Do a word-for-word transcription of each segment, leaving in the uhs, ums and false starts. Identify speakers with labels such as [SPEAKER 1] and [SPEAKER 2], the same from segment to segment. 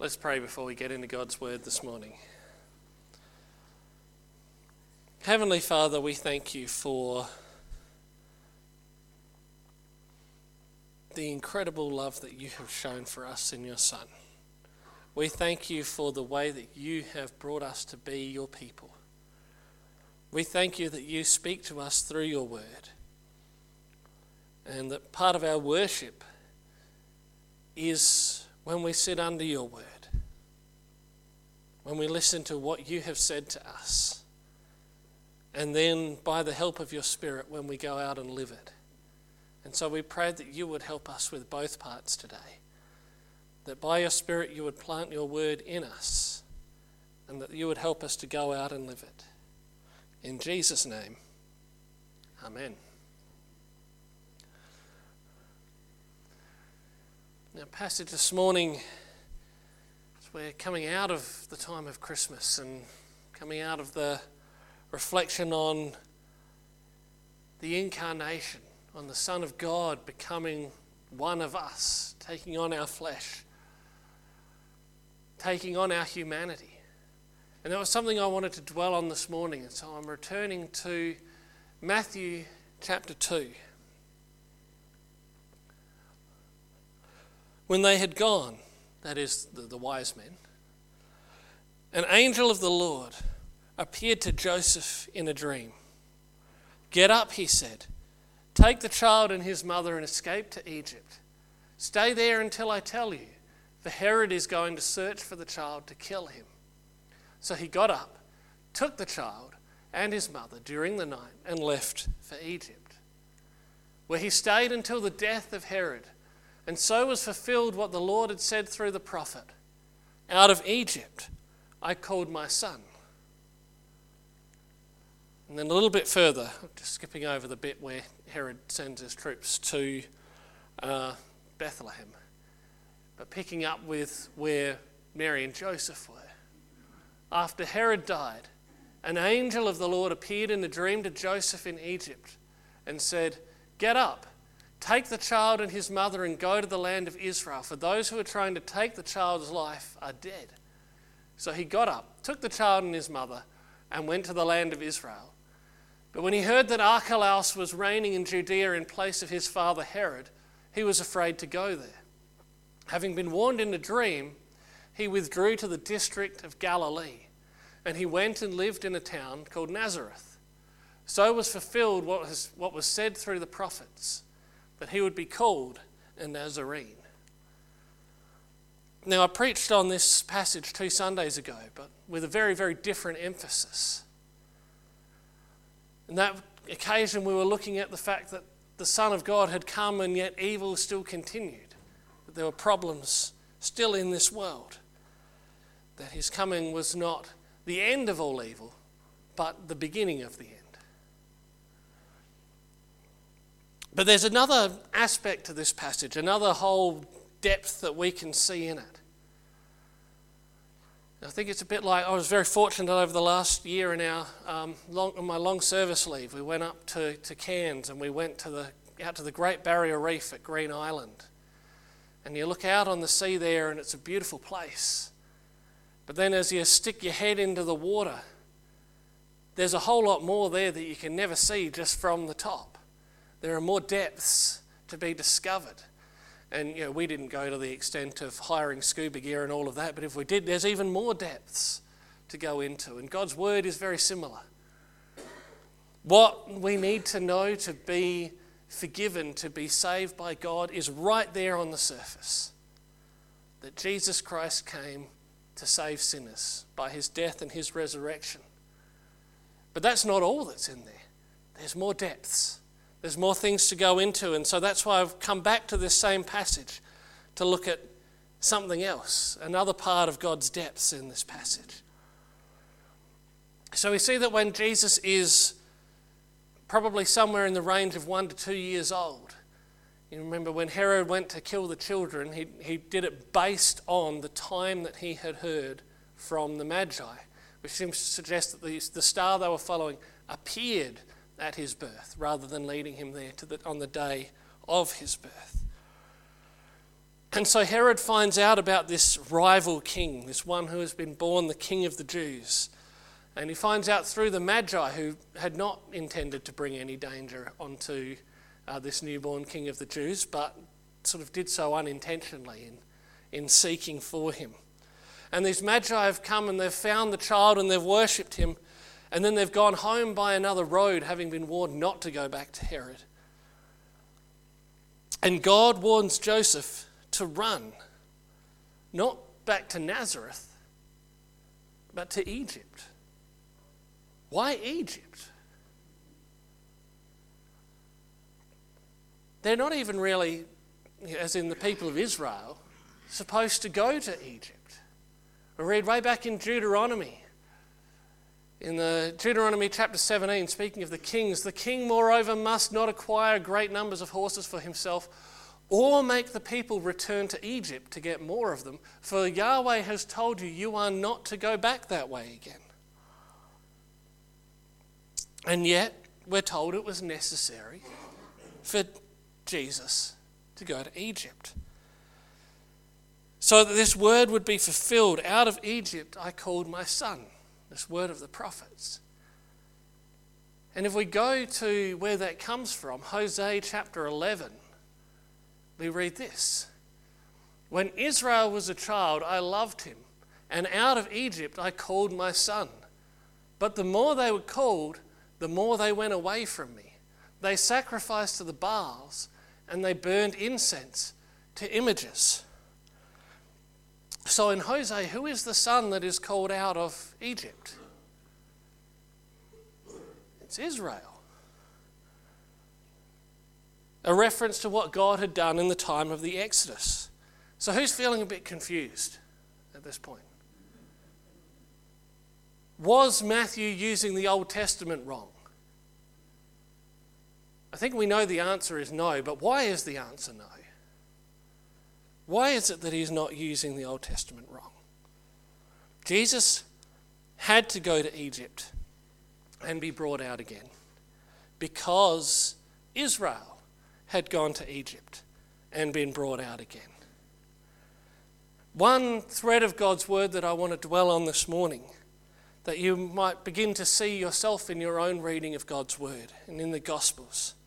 [SPEAKER 1] Let's pray before we get into God's word this morning. Heavenly Father, we thank you for the incredible love that you have shown for us in your Son. We thank you for the way that you have brought us to be your people. We thank you that you speak to us through your word, and that part of our worship is when we sit under your word, when we listen to what you have said to us, and then by the help of your Spirit when we go out and live it. And so we pray that you would help us with both parts today, that by your Spirit you would plant your word in us, and that you would help us to go out and live it. In Jesus' name, amen. Now, passage this morning, as we're coming out of the time of Christmas and coming out of the reflection on the incarnation, on the Son of God becoming one of us, taking on our flesh, taking on our humanity. And that was something I wanted to dwell on this morning, and so I'm returning to Matthew chapter two. When they had gone, that is, the, the wise men, an angel of the Lord appeared to Joseph in a dream. "Get up," he said, "take the child and his mother and escape to Egypt. Stay there until I tell you, for Herod is going to search for the child to kill him." So he got up, took the child and his mother during the night and left for Egypt, where he stayed until the death of Herod. And so was fulfilled what the Lord had said through the prophet, "Out of Egypt I called my son." And then a little bit further, just skipping over the bit where Herod sends his troops to uh, Bethlehem, but picking up with where Mary and Joseph were. After Herod died, an angel of the Lord appeared in a dream to Joseph in Egypt and said, "Get up, take the child and his mother and go to the land of Israel, for those who are trying to take the child's life are dead." So he got up, took the child and his mother, and went to the land of Israel. But when he heard that Archelaus was reigning in Judea in place of his father Herod, he was afraid to go there. Having been warned in a dream, he withdrew to the district of Galilee, and he went and lived in a town called Nazareth. So was fulfilled what was, what was said through the prophets, that he would be called a Nazarene. Now, I preached on this passage two Sundays ago, but with a very, very different emphasis. On that occasion, we were looking at the fact that the Son of God had come and yet evil still continued, that there were problems still in this world, that his coming was not the end of all evil, but the beginning of the end. But there's another aspect to this passage, another whole depth that we can see in it. I think it's a bit like, I was very fortunate over the last year in our um, long, on my long service leave. We went up to, to Cairns and we went to the out to the Great Barrier Reef at Green Island. And you look out on the sea there and it's a beautiful place. But then as you stick your head into the water, there's a whole lot more there that you can never see just from the top. There are more depths to be discovered. And you know, we didn't go to the extent of hiring scuba gear and all of that, but if we did, there's even more depths to go into. And God's word is very similar. What we need to know to be forgiven, to be saved by God, is right there on the surface. That Jesus Christ came to save sinners by his death and his resurrection. But that's not all that's in there. There's more depths. There's more things to go into, and so that's why I've come back to this same passage to look at something else, another part of God's depths in this passage. So we see that when Jesus is probably somewhere in the range of one to two years old, you remember when Herod went to kill the children, he, he did it based on the time that he had heard from the Magi, which seems to suggest that the, the star they were following appeared at his birth, rather than leading him there to the, on the day of his birth. And so Herod finds out about this rival king, this one who has been born the king of the Jews. And he finds out through the Magi, who had not intended to bring any danger onto uh, this newborn king of the Jews, but sort of did so unintentionally in, in seeking for him. And these Magi have come and they've found the child and they've worshipped him, and then they've gone home by another road, having been warned not to go back to Herod. And God warns Joseph to run, not back to Nazareth, but to Egypt. Why Egypt? They're not even really, as in the people of Israel, supposed to go to Egypt. We read way back in Deuteronomy, in the Deuteronomy chapter seventeen, speaking of the kings, the king moreover must not acquire great numbers of horses for himself, or make the people return to Egypt to get more of them, for Yahweh has told you, you are not to go back that way again. And yet, we're told it was necessary for Jesus to go to Egypt, so that this word would be fulfilled. Out of Egypt I called my son, this word of the prophets. And if we go to where that comes from, Hosea chapter eleven, we read this: when Israel was a child, I loved him, and out of Egypt I called my son. But the more they were called, the more they went away from me. They sacrificed to the Baals, and they burned incense to images. So in Hosea, who is the son that is called out of Egypt? It's Israel. A reference to what God had done in the time of the Exodus. So who's feeling a bit confused at this point? Was Matthew using the Old Testament wrong? I think we know the answer is no, but why is the answer no? Why is it that he's not using the Old Testament wrong? Jesus had to go to Egypt and be brought out again because Israel had gone to Egypt and been brought out again. One thread of God's word that I want to dwell on this morning, that you might begin to see yourself in your own reading of God's word and in the Gospels,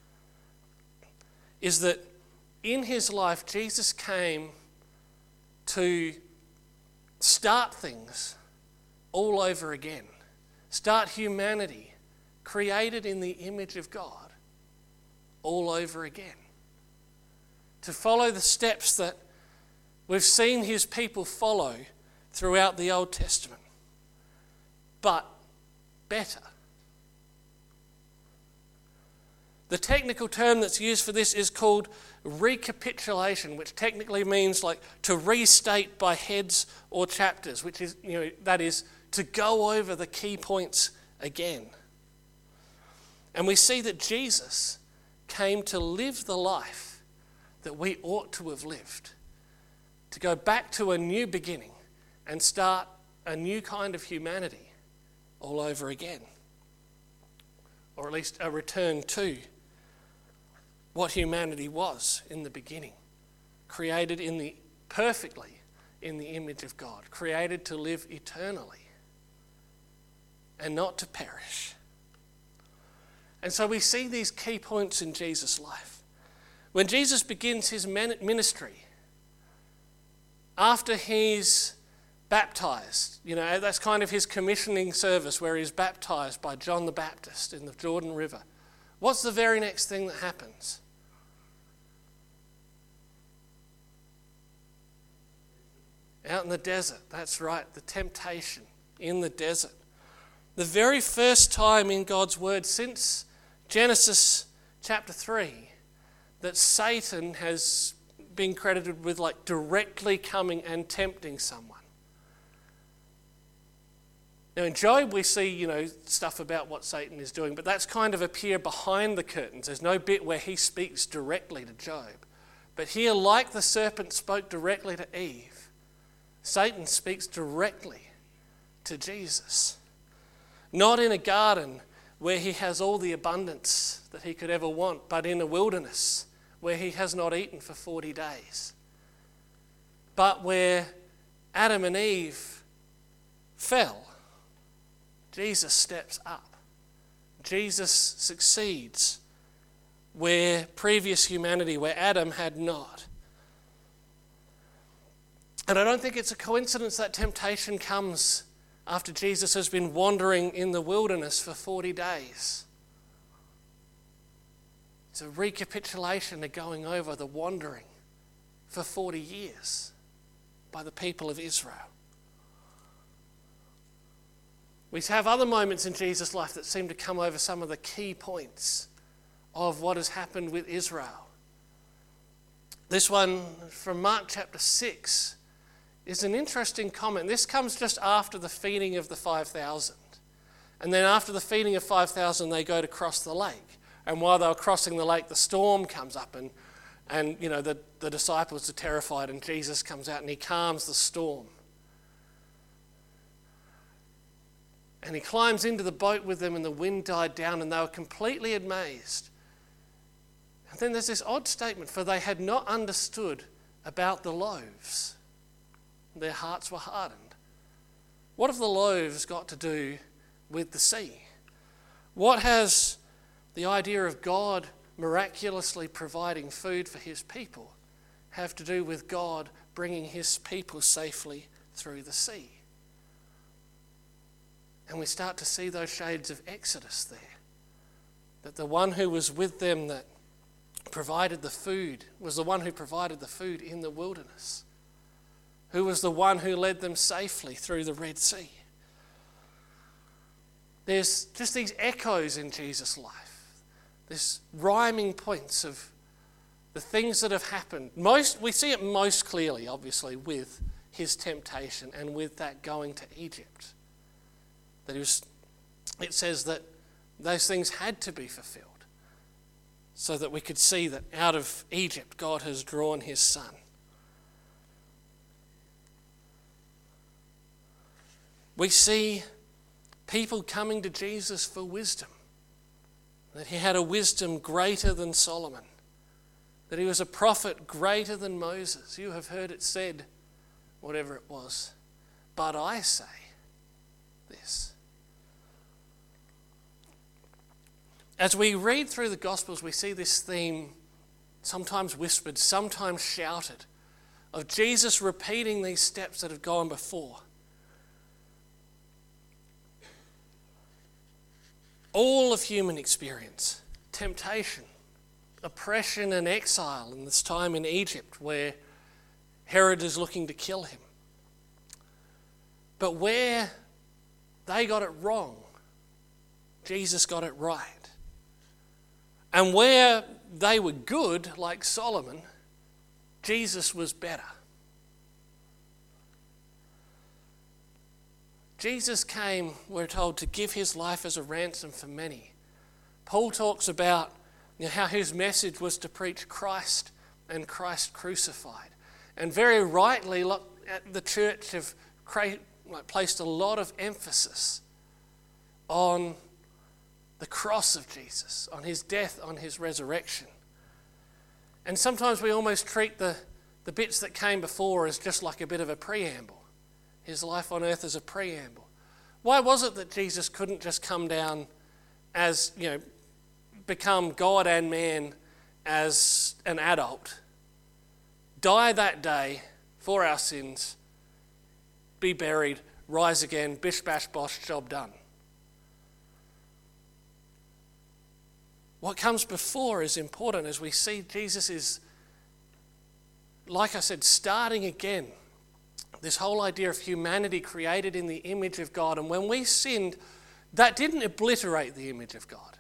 [SPEAKER 1] is that in his life, Jesus came to start things all over again. Start humanity created in the image of God all over again. To follow the steps that we've seen his people follow throughout the Old Testament, but better. The technical term that's used for this is called recapitulation, which technically means like to restate by heads or chapters, which is, you know, that is to go over the key points again. And we see that Jesus came to live the life that we ought to have lived, to go back to a new beginning and start a new kind of humanity all over again, or at least a return to what humanity was in the beginning, created in the perfectly in the image of God, created to live eternally and not to perish. And so we see these key points in Jesus' life. When Jesus begins his ministry, after he's baptized, you know, that's kind of his commissioning service where he's baptized by John the Baptist in the Jordan River. What's the very next thing that happens? Out in the desert, that's right, the temptation in the desert. The very first time in God's word since Genesis chapter three that Satan has been credited with like directly coming and tempting someone. Now in Job we see, you know, stuff about what Satan is doing, but that's kind of appear behind the curtains. There's no bit where he speaks directly to Job. But here, like the serpent spoke directly to Eve, Satan speaks directly to Jesus. Not in a garden where he has all the abundance that he could ever want, but in a wilderness where he has not eaten for forty days But where Adam and Eve fell, Jesus steps up. Jesus succeeds where previous humanity, where Adam had not. And I don't think it's a coincidence that temptation comes after Jesus has been wandering in the wilderness for forty days. It's a recapitulation of going over the wandering for forty years by the people of Israel. We have other moments in Jesus' life that seem to come over some of the key points of what has happened with Israel. This one from Mark chapter six is an interesting comment. This comes just after the feeding of the five thousand. And then after the feeding of five thousand, they go to cross the lake. And while they were crossing the lake, the storm comes up and, and you know, the, the disciples are terrified and Jesus comes out and he calms the storm. And he climbs into the boat with them and the wind died down and they were completely amazed. And then there's this odd statement, for they had not understood about the loaves. Their hearts were hardened. What have the loaves got to do with the sea? What has the idea of God miraculously providing food for his people have to do with God bringing his people safely through the sea? And we start to see those shades of Exodus there. That the one who was with them that provided the food was the one who provided the food in the wilderness, who was the one who led them safely through the Red Sea. There's just these echoes in Jesus' life, this rhyming points of the things that have happened. Most we see it most clearly, obviously, with his temptation and with that going to Egypt. That he was, it says that those things had to be fulfilled so that we could see that out of Egypt God has drawn his son. We see people coming to Jesus for wisdom, that he had a wisdom greater than Solomon, that he was a prophet greater than Moses. You have heard it said, whatever it was, but I say this. As we read through the Gospels, we see this theme sometimes whispered, sometimes shouted, of Jesus repeating these steps that have gone before. All of human experience, temptation, oppression and exile in this time in Egypt where Herod is looking to kill him. But where they got it wrong, Jesus got it right. And where they were good, like Solomon, Jesus was better. Jesus came, we're told, to give his life as a ransom for many. Paul talks about, you know, how his message was to preach Christ and Christ crucified. And very rightly, look, the church have placed a lot of emphasis on the cross of Jesus, on his death, on his resurrection. And sometimes we almost treat the, the bits that came before as just like a bit of a preamble. His life on earth as a preamble. Why was it that Jesus couldn't just come down as, you know, become God and man as an adult, die that day for our sins, be buried, rise again, bish bash bosh, job done? What comes before is important as we see Jesus is, like I said, starting again. This whole idea of humanity created in the image of God. And when we sinned, that didn't obliterate the image of God.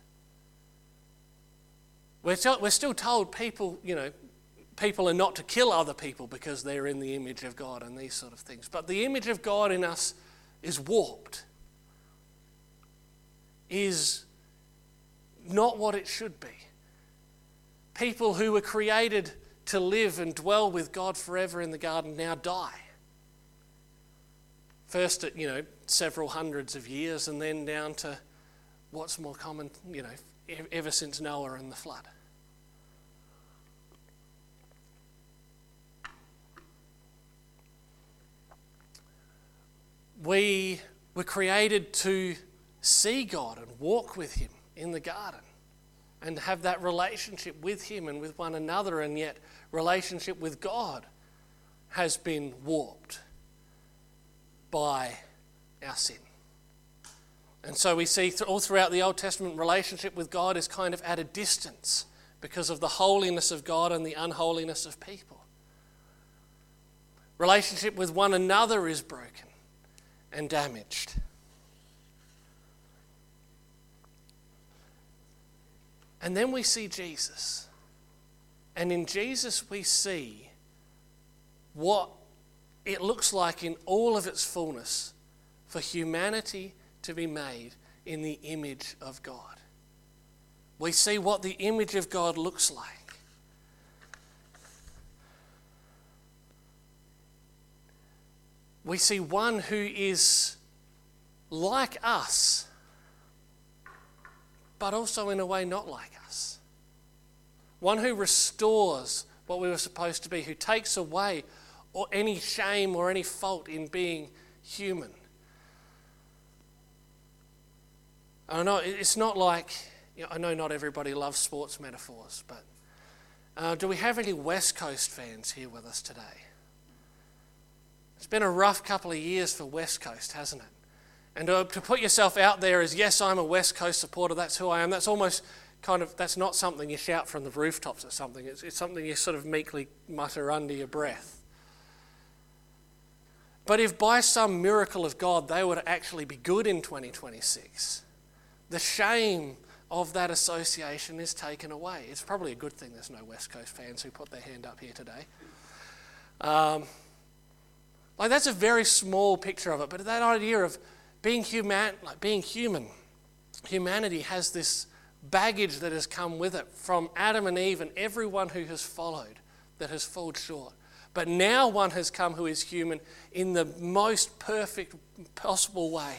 [SPEAKER 1] We're still, we're still told people, you know, people are not to kill other people because they're in the image of God and these sort of things. But the image of God in us is warped, is not what it should be. People who were created to live and dwell with God forever in the garden now die. First at, you know, several hundreds of years and then down to what's more common, you know, ever since Noah and the flood. We were created to see God and walk with him in the garden and have that relationship with him and with one another, and yet relationship with God has been warped by our sin. And so we see all throughout the Old Testament, relationship with God is kind of at a distance because of the holiness of God and the unholiness of people. Relationship with one another is broken and damaged. And then we see Jesus. And in Jesus we see what it looks like in all of its fullness for humanity to be made in the image of God. We see what the image of God looks like. We see one who is like us, but also in a way not like us. One who restores what we were supposed to be, who takes away or any shame or any fault in being human. I know it's not like, you know, I know not everybody loves sports metaphors, but uh, do we have any West Coast fans here with us today? It's been a rough couple of years for West Coast, hasn't it? And to, to put yourself out there as, yes, I'm a West Coast supporter, that's who I am, that's almost kind of, that's not something you shout from the rooftops or something. It's, it's something you sort of meekly mutter under your breath. But if by some miracle of God they were to actually be good in twenty twenty-six, the shame of that association is taken away. It's probably a good thing there's no West Coast fans who put their hand up here today. Um, like that's a very small picture of it, but that idea of being human, like being human, humanity has this baggage that has come with it from Adam and Eve and everyone who has followed that has fallen short. But now one has come who is human in the most perfect possible way.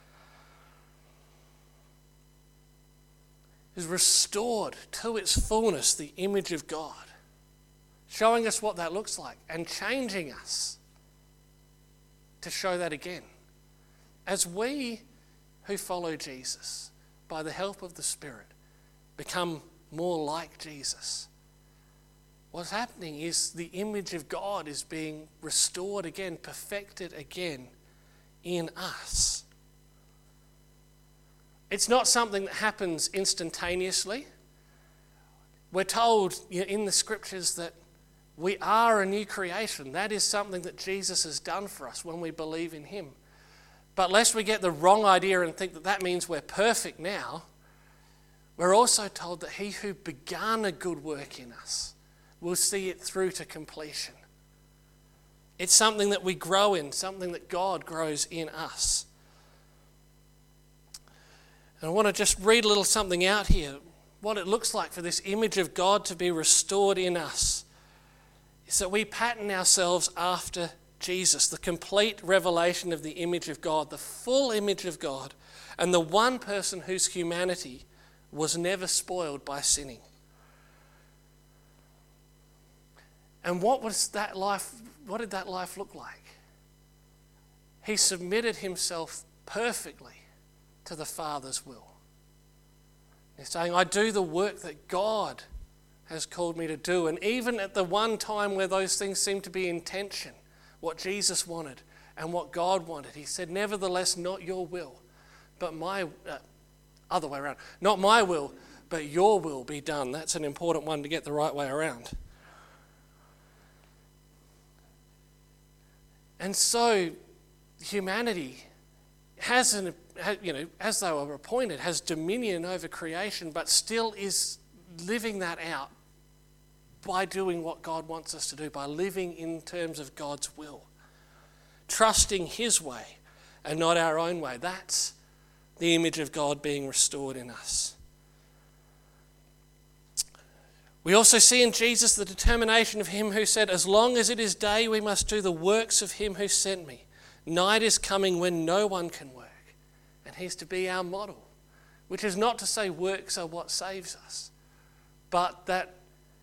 [SPEAKER 1] Is restored to its fullness the image of God, showing us what that looks like and changing us to show that again. As we who follow Jesus, by the help of the Spirit, become more like Jesus, what's happening is the image of God is being restored again, perfected again in us. It's not something that happens instantaneously. We're told in the scriptures that we are a new creation. That is something that Jesus has done for us when we believe in him. But lest we get the wrong idea and think that that means we're perfect now, we're also told that he who began a good work in us will see it through to completion. It's something that we grow in, something that God grows in us. And I want to just read a little something out here. What it looks like for this image of God to be restored in us is that we pattern ourselves after Jesus, the complete revelation of the image of God, the full image of God, and the one person whose humanity was never spoiled by sinning. And what was that life, what did that life look like? He submitted himself perfectly to the Father's will. He's saying, I do the work that God has called me to do. And even at the one time where those things seem to be in tension, what Jesus wanted and what God wanted, he said, nevertheless, not your will, but my, uh, other way around, not my will, but your will be done. That's an important one to get the right way around. And so humanity has, an, you know, as they were appointed, has dominion over creation, but still is living that out by doing what God wants us to do, by living in terms of God's will, trusting his way and not our own way. That's the image of God being restored in us. We also see in Jesus the determination of him who said, as long as it is day, we must do the works of him who sent me. Night is coming when no one can work. And he's to be our model, which is not to say works are what saves us, but that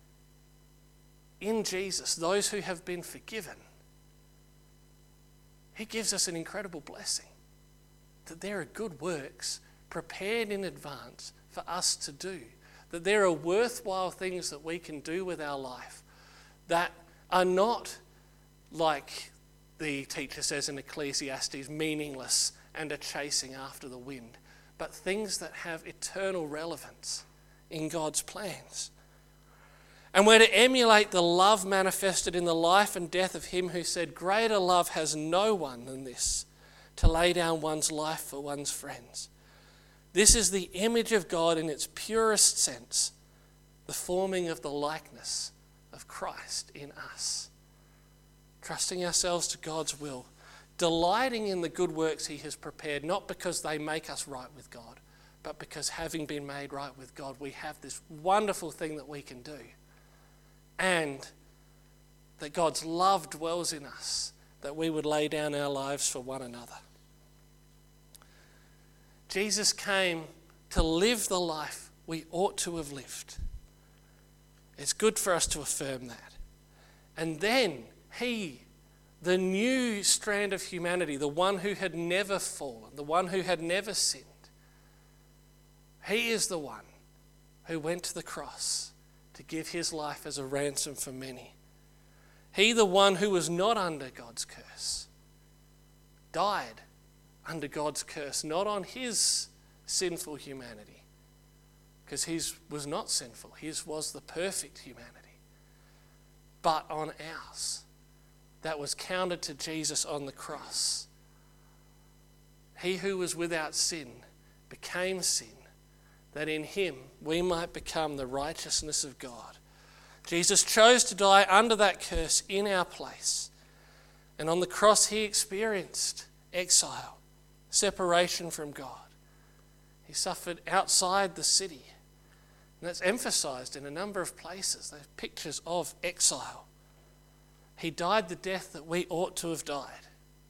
[SPEAKER 1] in Jesus, those who have been forgiven, he gives us an incredible blessing. That there are good works prepared in advance for us to do. That there are worthwhile things that we can do with our life that are not, like the teacher says in Ecclesiastes, meaningless and a chasing after the wind, but things that have eternal relevance in God's plans. And we're to emulate the love manifested in the life and death of him who said, "Greater love has no one than this, to lay down one's life for one's friends." This is the image of God in its purest sense, the forming of the likeness of Christ in us. Trusting ourselves to God's will, delighting in the good works he has prepared, not because they make us right with God, but because having been made right with God, we have this wonderful thing that we can do. And that God's love dwells in us, that we would lay down our lives for one another. Jesus came to live the life we ought to have lived. It's good for us to affirm that. And then he, the new strand of humanity, the one who had never fallen, the one who had never sinned, he is the one who went to the cross to give his life as a ransom for many. He, the one who was not under God's curse, died under God's curse, not on his sinful humanity, because his was not sinful, his was the perfect humanity, but on ours, that was counted to Jesus on the cross. He who was without sin became sin, that in him we might become the righteousness of God. Jesus chose to die under that curse in our place, and on the cross he experienced exile, separation from God. He suffered outside the city. And that's emphasized in a number of places. Those pictures of exile. He died the death that we ought to have died.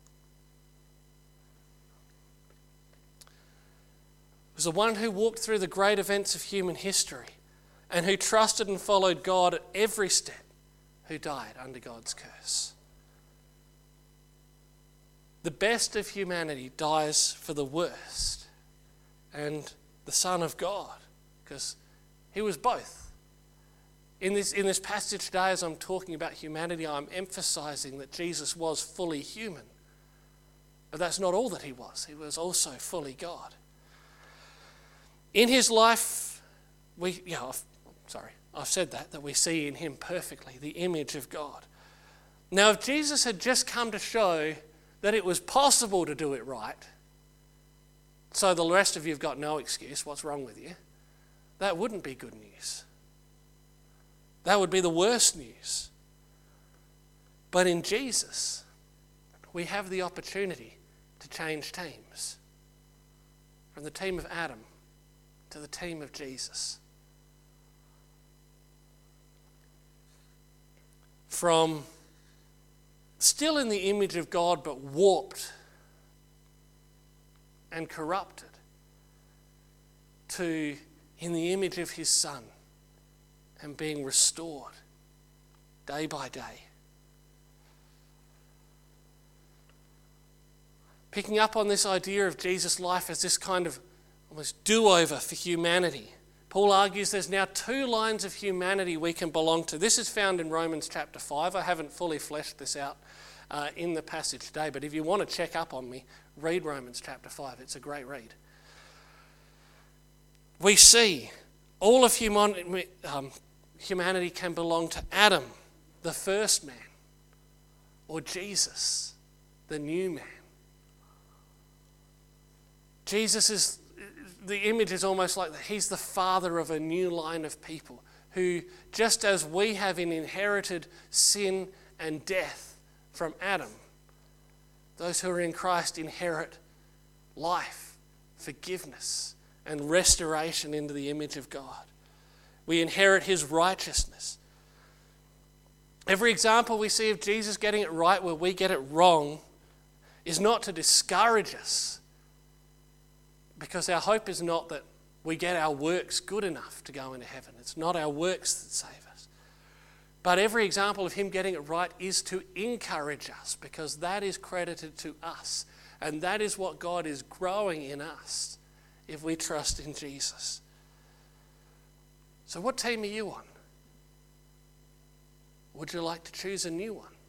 [SPEAKER 1] He was the one who walked through the great events of human history and who trusted and followed God at every step, who died under God's curse. The best of humanity dies for the worst, and the Son of God, because he was both. In this, in this passage today, as I'm talking about humanity, I'm emphasizing that Jesus was fully human. But that's not all that he was. He was also fully God. In his life, we, yeah, I've, sorry, I've said that, that we see in him perfectly the image of God. Now, if Jesus had just come to show that it was possible to do it right, so the rest of you have got no excuse, what's wrong with you? That wouldn't be good news. That would be the worst news. But in Jesus, we have the opportunity to change teams. From the team of Adam to the team of Jesus. From still in the image of God, but warped and corrupted, to in the image of his Son and being restored day by day. Picking up on this idea of Jesus' life as this kind of almost do-over for humanity, Paul argues there's now two lines of humanity we can belong to. This is found in Romans chapter five. I haven't fully fleshed this out uh, in the passage today, but if you want to check up on me, read Romans chapter five. It's a great read. We see all of human, um, humanity can belong to Adam, the first man, or Jesus, the new man. Jesus is, the image is almost like that. He's the father of a new line of people who, just as we have inherited sin and death from Adam, those who are in Christ inherit life, forgiveness, and restoration into the image of God. We inherit his righteousness. Every example we see of Jesus getting it right where we get it wrong is not to discourage us, because our hope is not that we get our works good enough to go into heaven. It's not our works that save us. But every example of him getting it right is to encourage us, because that is credited to us. And that is what God is growing in us if we trust in Jesus. So what team are you on? Would you like to choose a new one?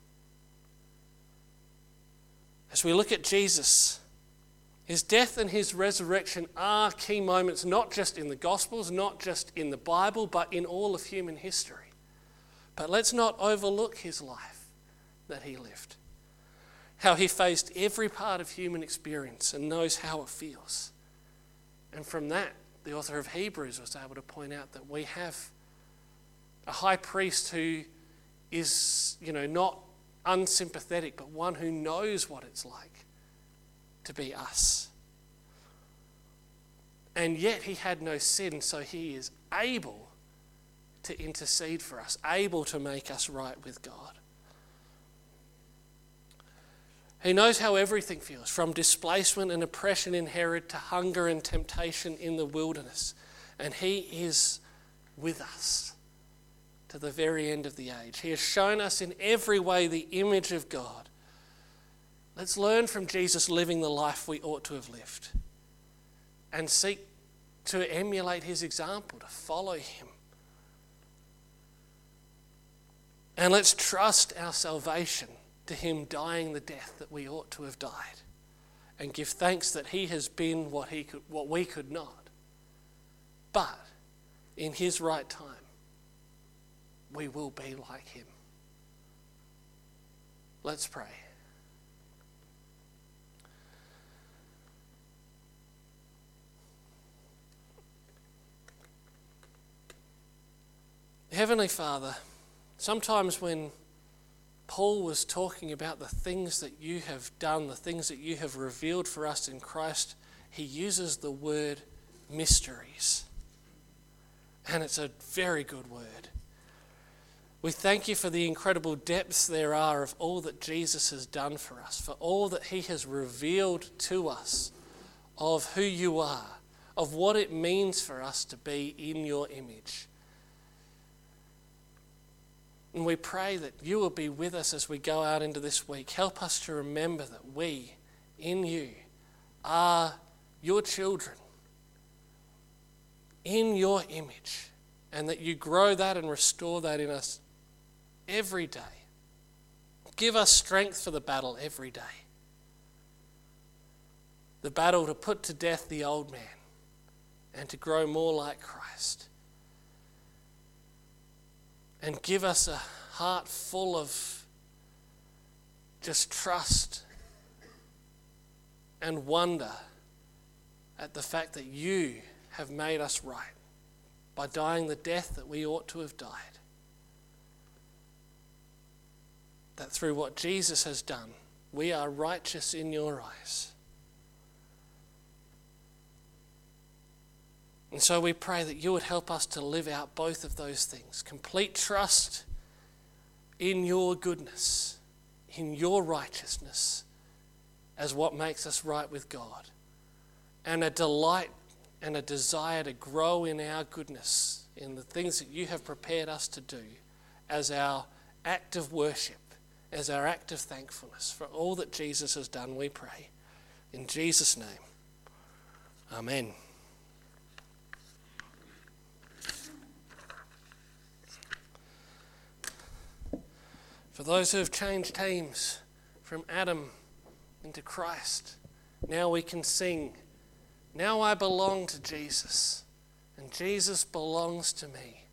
[SPEAKER 1] As we look at Jesus, his death and his resurrection are key moments, not just in the Gospels, not just in the Bible, but in all of human history. But let's not overlook his life that he lived. How he faced every part of human experience and knows how it feels. And from that, the author of Hebrews was able to point out that we have a high priest who is, you know, not unsympathetic, but one who knows what it's like to be us. And yet he had no sin, so he is able to intercede for us, able to make us right with God. He knows how everything feels, from displacement and oppression in Herod to hunger and temptation in the wilderness. And he is with us to the very end of the age. He has shown us in every way the image of God. Let's learn from Jesus living the life we ought to have lived and seek to emulate his example, to follow him. And let's trust our salvation to him dying the death that we ought to have died, and give thanks that he has been what he could, what we could not. But in his right time, we will be like him. Let's pray. Heavenly Father, sometimes when Paul was talking about the things that you have done, the things that you have revealed for us in Christ, he uses the word mysteries. And it's a very good word. We thank you for the incredible depths there are of all that Jesus has done for us, for all that he has revealed to us of who you are, of what it means for us to be in your image. And we pray that you will be with us as we go out into this week. Help us to remember that we, in you, are your children, in your image, and that you grow that and restore that in us every day. Give us strength for the battle every day. The battle to put to death the old man and to grow more like Christ. And give us a heart full of just trust and wonder at the fact that you have made us right by dying the death that we ought to have died. That through what Jesus has done, we are righteous in your eyes. And so we pray that you would help us to live out both of those things. Complete trust in your goodness, in your righteousness, as what makes us right with God. And a delight and a desire to grow in our goodness, in the things that you have prepared us to do, as our act of worship, as our act of thankfulness for all that Jesus has done, we pray. In Jesus' name, amen. For those who have changed teams from Adam into Christ, now we can sing, "Now I belong to Jesus, and Jesus belongs to me.